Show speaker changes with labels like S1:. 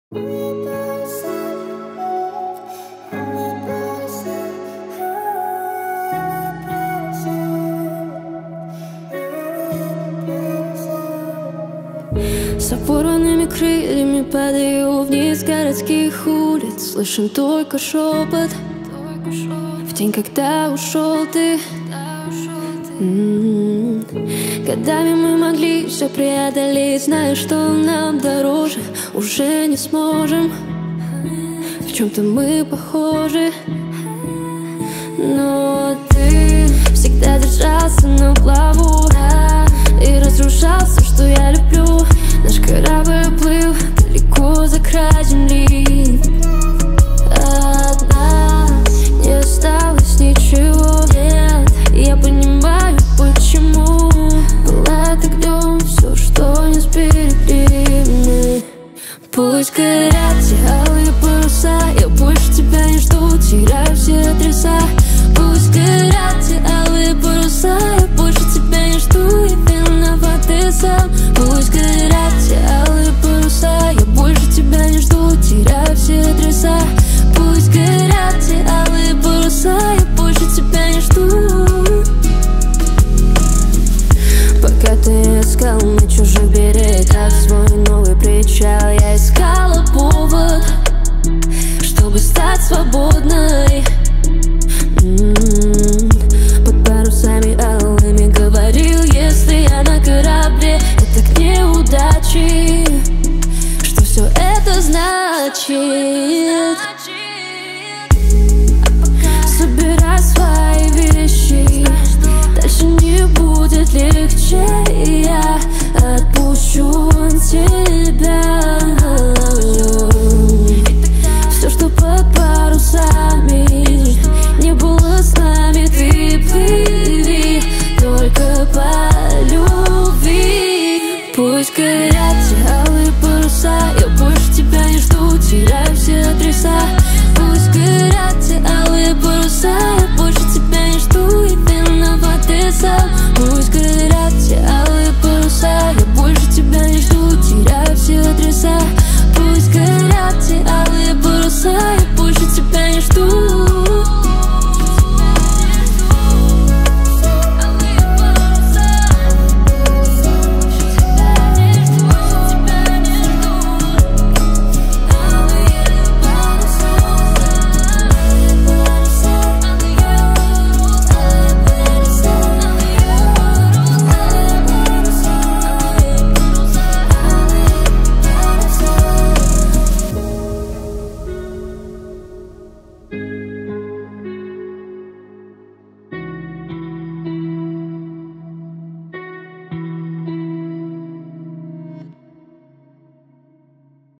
S1: С опорванными крыльями падаю вниз городских улиц. Слышен только шепот в день, когда ушел ты. Годами мы могли все преодолеть, зная, что нам дороже, уже не сможем. В чем-то мы похожи, но ты всегда держался на плаву и разрушал все, что я люблю. Наш корабль плыл далеко за край земли. От нас не осталось ничего, нет, я понимаю, почему. Пылает огнем все, что не сберегли мы. Пусть горят те алые паруса, я больше тебя не жду, теряю все адреса. Пусть горят те алые паруса, я больше тебя не жду, я виноват ты сам. Пусть горят те алые паруса, я больше тебя не жду, теряю все адреса. Пусть горят те алые паруса, я больше тебя не жду. Пока ты искал на чужих берегах свой новый причал, я искала повод, чтобы стать свободной. Под парусами алыми говорил, если я на корабле, это к неудаче. Что все это значит? Собирай свои вещи, дальше не будет легче. Я отпущу тебя.